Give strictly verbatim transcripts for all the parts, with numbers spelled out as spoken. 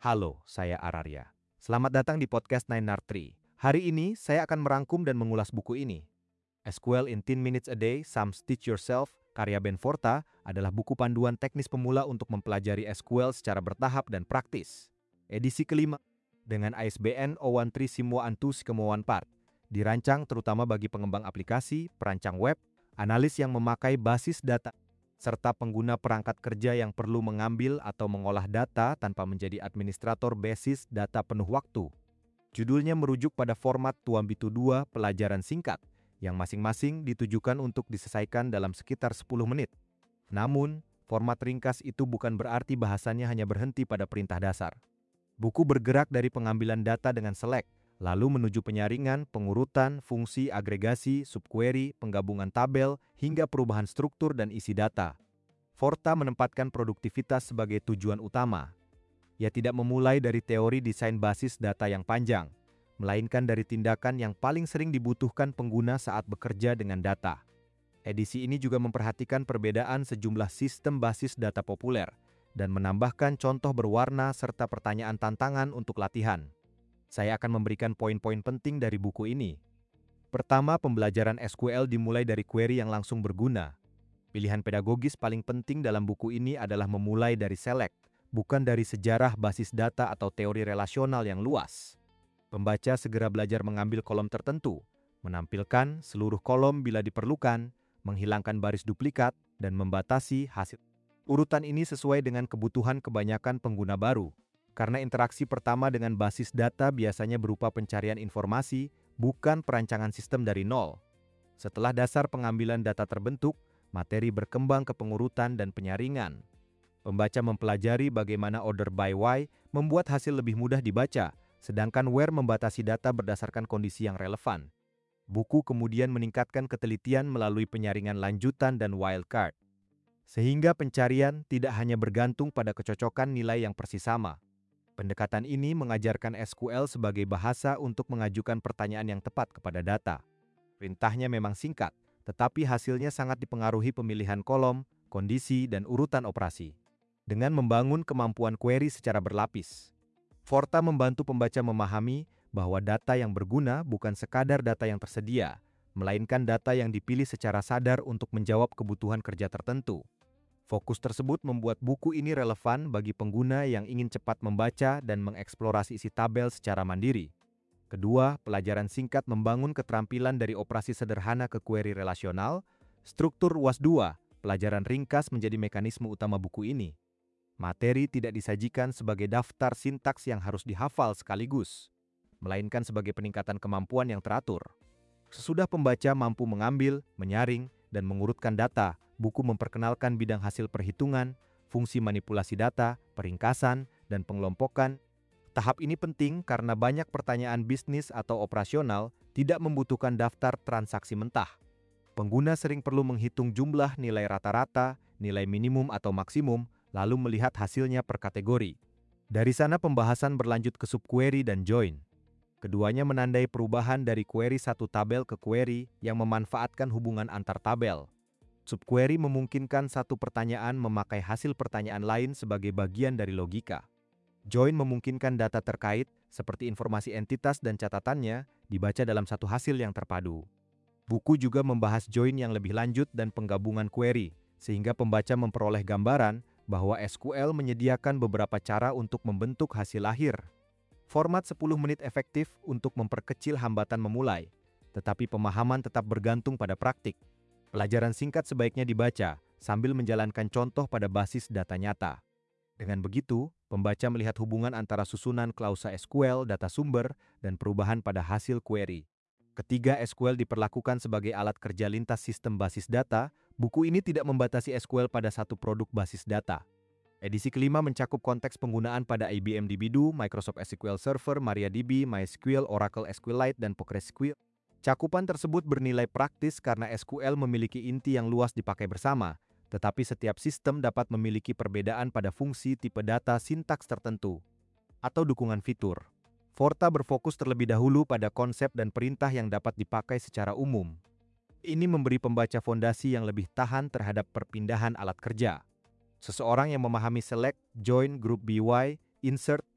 Halo, saya Ararya. Selamat datang di podcast Nine Art Tree. Hari ini saya akan merangkum dan mengulas buku ini. S Q L in ten minutes a day, Some Teach Yourself, karya Ben Forta, adalah buku panduan teknis pemula untuk mempelajari S Q L secara bertahap dan praktis. Edisi kelima, dengan I S B N zero one three Simwa Antus Kemauan Part, dirancang terutama bagi pengembang aplikasi, perancang web, analis yang memakai basis data, serta pengguna perangkat kerja yang perlu mengambil atau mengolah data tanpa menjadi administrator basis data penuh waktu. Judulnya merujuk pada format Tuambitu dua pelajaran singkat, yang masing-masing ditujukan untuk diselesaikan dalam sekitar sepuluh menit. Namun, format ringkas itu bukan berarti bahasannya hanya berhenti pada perintah dasar. Buku bergerak dari pengambilan data dengan select, lalu menuju penyaringan, pengurutan, fungsi, agregasi, subquery, penggabungan tabel, hingga perubahan struktur dan isi data. Forta menempatkan produktivitas sebagai tujuan utama. Ia tidak memulai dari teori desain basis data yang panjang, melainkan dari tindakan yang paling sering dibutuhkan pengguna saat bekerja dengan data. Edisi ini juga memperhatikan perbedaan sejumlah sistem basis data populer dan menambahkan contoh berwarna serta pertanyaan tantangan untuk latihan. Saya akan memberikan poin-poin penting dari buku ini. Pertama, pembelajaran S Q L dimulai dari query yang langsung berguna. Pilihan pedagogis paling penting dalam buku ini adalah memulai dari select, bukan dari sejarah basis data atau teori relasional yang luas. Pembaca segera belajar mengambil kolom tertentu, menampilkan seluruh kolom bila diperlukan, menghilangkan baris duplikat, dan membatasi hasil. Urutan ini sesuai dengan kebutuhan kebanyakan pengguna baru, karena interaksi pertama dengan basis data biasanya berupa pencarian informasi, bukan perancangan sistem dari nol. Setelah dasar pengambilan data terbentuk, materi berkembang ke pengurutan dan penyaringan. Pembaca mempelajari bagaimana order by why membuat hasil lebih mudah dibaca, sedangkan where membatasi data berdasarkan kondisi yang relevan. Buku kemudian meningkatkan ketelitian melalui penyaringan lanjutan dan wildcard, sehingga pencarian tidak hanya bergantung pada kecocokan nilai yang persis sama. Pendekatan ini mengajarkan S Q L sebagai bahasa untuk mengajukan pertanyaan yang tepat kepada data. Perintahnya memang singkat, tetapi hasilnya sangat dipengaruhi pemilihan kolom, kondisi, dan urutan operasi. Dengan membangun kemampuan query secara berlapis, Forta membantu pembaca memahami bahwa data yang berguna bukan sekadar data yang tersedia, melainkan data yang dipilih secara sadar untuk menjawab kebutuhan kerja tertentu. Fokus tersebut membuat buku ini relevan bagi pengguna yang ingin cepat membaca dan mengeksplorasi isi tabel secara mandiri. Kedua, pelajaran singkat membangun keterampilan dari operasi sederhana ke query relasional. Struktur U A S dua, pelajaran ringkas menjadi mekanisme utama buku ini. Materi tidak disajikan sebagai daftar sintaks yang harus dihafal sekaligus, melainkan sebagai peningkatan kemampuan yang teratur. Sesudah pembaca mampu mengambil, menyaring, dan mengurutkan data, buku memperkenalkan bidang hasil perhitungan, fungsi manipulasi data, peringkasan, dan pengelompokan. Tahap ini penting karena banyak pertanyaan bisnis atau operasional tidak membutuhkan daftar transaksi mentah. Pengguna sering perlu menghitung jumlah nilai rata-rata, nilai minimum atau maksimum, lalu melihat hasilnya per kategori. Dari sana pembahasan berlanjut ke subquery dan join. Keduanya menandai perubahan dari query satu tabel ke query yang memanfaatkan hubungan antar tabel. Subquery memungkinkan satu pertanyaan memakai hasil pertanyaan lain sebagai bagian dari logika. Join memungkinkan data terkait, seperti informasi entitas dan catatannya, dibaca dalam satu hasil yang terpadu. Buku juga membahas join yang lebih lanjut dan penggabungan query, sehingga pembaca memperoleh gambaran bahwa S Q L menyediakan beberapa cara untuk membentuk hasil akhir. Format sepuluh menit efektif untuk memperkecil hambatan memulai, tetapi pemahaman tetap bergantung pada praktik. Pelajaran singkat sebaiknya dibaca sambil menjalankan contoh pada basis data nyata. Dengan begitu, pembaca melihat hubungan antara susunan klausa S Q L, data sumber, dan perubahan pada hasil query. Ketiga, S Q L diperlakukan sebagai alat kerja lintas sistem basis data. Buku ini tidak membatasi S Q L pada satu produk basis data. Edisi kelima mencakup konteks penggunaan pada I B M DB-dua, Microsoft S Q L Server, MariaDB, MySQL, Oracle SQLite, dan PostgreSQL. Cakupan tersebut bernilai praktis karena S Q L memiliki inti yang luas dipakai bersama, tetapi setiap sistem dapat memiliki perbedaan pada fungsi tipe data sintaks tertentu atau dukungan fitur. Forta berfokus terlebih dahulu pada konsep dan perintah yang dapat dipakai secara umum. Ini memberi pembaca fondasi yang lebih tahan terhadap perpindahan alat kerja. Seseorang yang memahami select, join, group by, insert,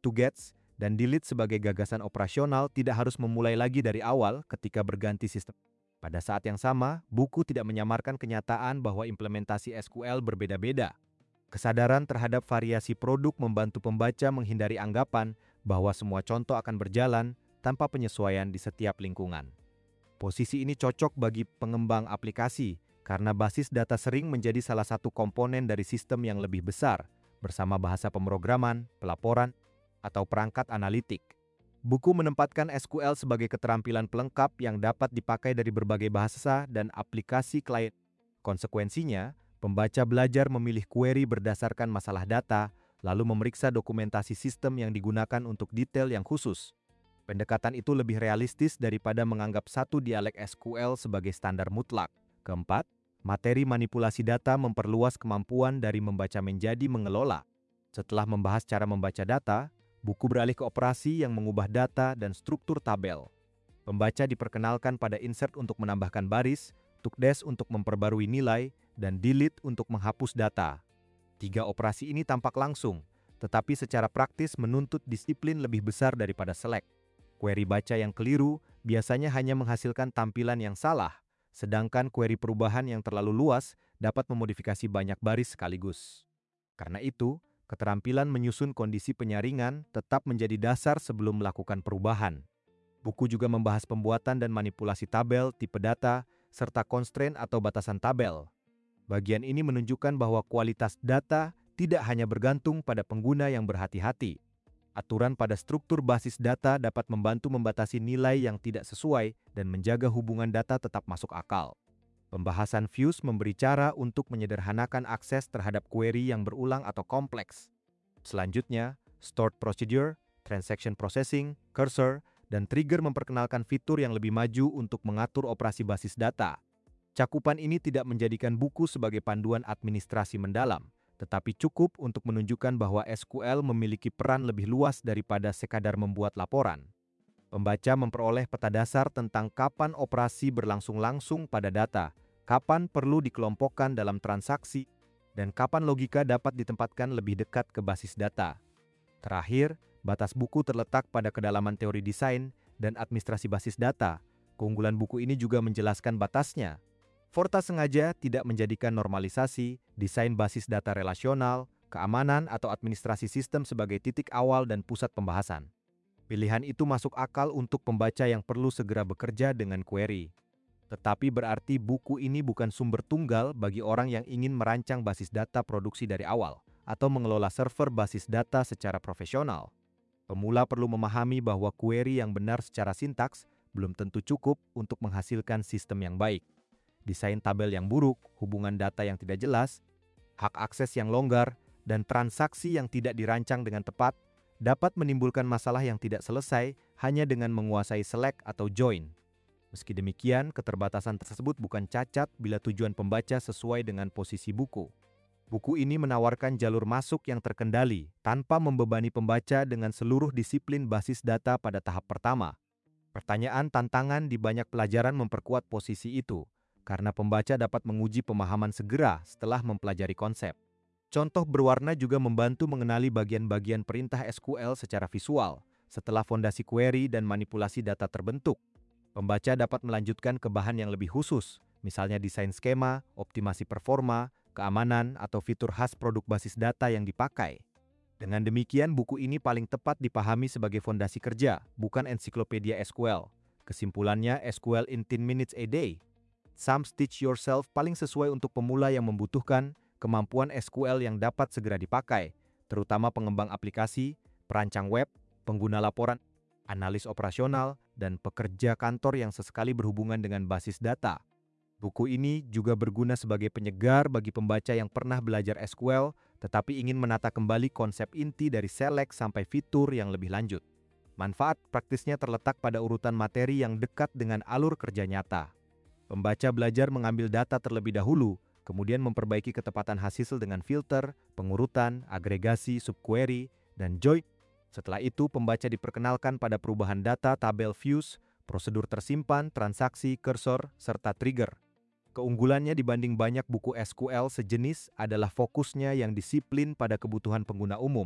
to gets, dan delete sebagai gagasan operasional tidak harus memulai lagi dari awal ketika berganti sistem. Pada saat yang sama, buku tidak menyamarkan kenyataan bahwa implementasi S Q L berbeda-beda. Kesadaran terhadap variasi produk membantu pembaca menghindari anggapan bahwa semua contoh akan berjalan tanpa penyesuaian di setiap lingkungan. Posisi ini cocok bagi pengembang aplikasi karena basis data sering menjadi salah satu komponen dari sistem yang lebih besar, bersama bahasa pemrograman, pelaporan, atau perangkat analitik. Buku menempatkan S Q L sebagai keterampilan pelengkap yang dapat dipakai dari berbagai bahasa dan aplikasi klien. Konsekuensinya, pembaca belajar memilih query berdasarkan masalah data, lalu memeriksa dokumentasi sistem yang digunakan untuk detail yang khusus. Pendekatan itu lebih realistis daripada menganggap satu dialek S Q L sebagai standar mutlak. Keempat, materi manipulasi data memperluas kemampuan dari membaca menjadi mengelola. Setelah membahas cara membaca data, buku beralih ke operasi yang mengubah data dan struktur tabel. Pembaca diperkenalkan pada insert untuk menambahkan baris, tukdes untuk memperbarui nilai, dan delete untuk menghapus data. Tiga operasi ini tampak langsung, tetapi secara praktis menuntut disiplin lebih besar daripada select. Query baca yang keliru biasanya hanya menghasilkan tampilan yang salah, sedangkan query perubahan yang terlalu luas dapat memodifikasi banyak baris sekaligus. Karena itu, keterampilan menyusun kondisi penyaringan tetap menjadi dasar sebelum melakukan perubahan. Buku juga membahas pembuatan dan manipulasi tabel, tipe data, serta constraint atau batasan tabel. Bagian ini menunjukkan bahwa kualitas data tidak hanya bergantung pada pengguna yang berhati-hati. Aturan pada struktur basis data dapat membantu membatasi nilai yang tidak sesuai dan menjaga hubungan data tetap masuk akal. Pembahasan views memberi cara untuk menyederhanakan akses terhadap query yang berulang atau kompleks. Selanjutnya, stored procedure, transaction processing, cursor, dan trigger memperkenalkan fitur yang lebih maju untuk mengatur operasi basis data. Cakupan ini tidak menjadikan buku sebagai panduan administrasi mendalam, tetapi cukup untuk menunjukkan bahwa S Q L memiliki peran lebih luas daripada sekadar membuat laporan. Pembaca memperoleh peta dasar tentang kapan operasi berlangsung langsung pada data, kapan perlu dikelompokkan dalam transaksi, dan kapan logika dapat ditempatkan lebih dekat ke basis data. Terakhir, batas buku terletak pada kedalaman teori desain dan administrasi basis data. Keunggulan buku ini juga menjelaskan batasnya. Forta sengaja tidak menjadikan normalisasi, desain basis data relasional, keamanan, atau administrasi sistem sebagai titik awal dan pusat pembahasan. Pilihan itu masuk akal untuk pembaca yang perlu segera bekerja dengan query. Tetapi berarti buku ini bukan sumber tunggal bagi orang yang ingin merancang basis data produksi dari awal atau mengelola server basis data secara profesional. Pemula perlu memahami bahwa query yang benar secara sintaks belum tentu cukup untuk menghasilkan sistem yang baik. Desain tabel yang buruk, hubungan data yang tidak jelas, hak akses yang longgar, dan transaksi yang tidak dirancang dengan tepat dapat menimbulkan masalah yang tidak selesai hanya dengan menguasai select atau join. Meski demikian, keterbatasan tersebut bukan cacat bila tujuan pembaca sesuai dengan posisi buku. Buku ini menawarkan jalur masuk yang terkendali tanpa membebani pembaca dengan seluruh disiplin basis data pada tahap pertama. Pertanyaan tantangan di banyak pelajaran memperkuat posisi itu, karena pembaca dapat menguji pemahaman segera setelah mempelajari konsep. Contoh berwarna juga membantu mengenali bagian-bagian perintah S Q L secara visual. Setelah fondasi query dan manipulasi data terbentuk, pembaca dapat melanjutkan ke bahan yang lebih khusus, misalnya desain skema, optimasi performa, keamanan, atau fitur khas produk basis data yang dipakai. Dengan demikian, buku ini paling tepat dipahami sebagai fondasi kerja, bukan ensiklopedia S Q L. Kesimpulannya, S Q L in ten minutes a day. Some Teach Yourself paling sesuai untuk pemula yang membutuhkan kemampuan S Q L yang dapat segera dipakai, terutama pengembang aplikasi, perancang web, pengguna laporan, analis operasional, dan pekerja kantor yang sesekali berhubungan dengan basis data. Buku ini juga berguna sebagai penyegar bagi pembaca yang pernah belajar S Q L, tetapi ingin menata kembali konsep inti dari select sampai fitur yang lebih lanjut. Manfaat praktisnya terletak pada urutan materi yang dekat dengan alur kerja nyata. Pembaca belajar mengambil data terlebih dahulu, kemudian memperbaiki ketepatan hasil dengan filter, pengurutan, agregasi, subquery, dan join. Setelah itu, pembaca diperkenalkan pada perubahan data, tabel views, prosedur tersimpan, transaksi, cursor, serta trigger. Keunggulannya dibanding banyak buku S Q L sejenis adalah fokusnya yang disiplin pada kebutuhan pengguna umum,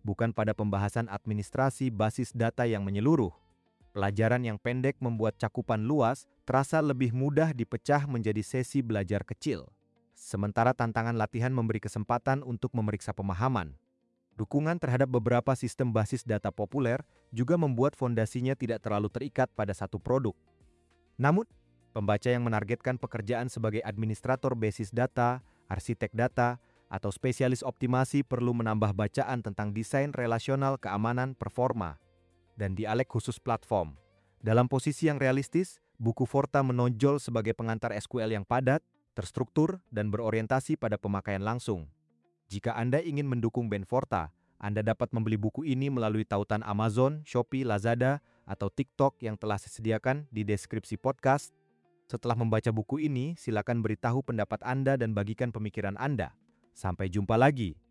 bukan pada pembahasan administrasi basis data yang menyeluruh. Pelajaran yang pendek membuat cakupan luas terasa lebih mudah dipecah menjadi sesi belajar kecil. Sementara tantangan latihan memberi kesempatan untuk memeriksa pemahaman. Dukungan terhadap beberapa sistem basis data populer juga membuat fondasinya tidak terlalu terikat pada satu produk. Namun, pembaca yang menargetkan pekerjaan sebagai administrator basis data, arsitek data, atau spesialis optimasi perlu menambah bacaan tentang desain relasional, keamanan, performa, dan dialek khusus platform. Dalam posisi yang realistis, buku Forta menonjol sebagai pengantar S Q L yang padat, terstruktur, dan berorientasi pada pemakaian langsung. Jika Anda ingin mendukung band Forta, Anda dapat membeli buku ini melalui tautan Amazon, Shopee, Lazada, atau TikTok yang telah disediakan di deskripsi podcast. Setelah membaca buku ini, silakan beritahu pendapat Anda dan bagikan pemikiran Anda. Sampai jumpa lagi.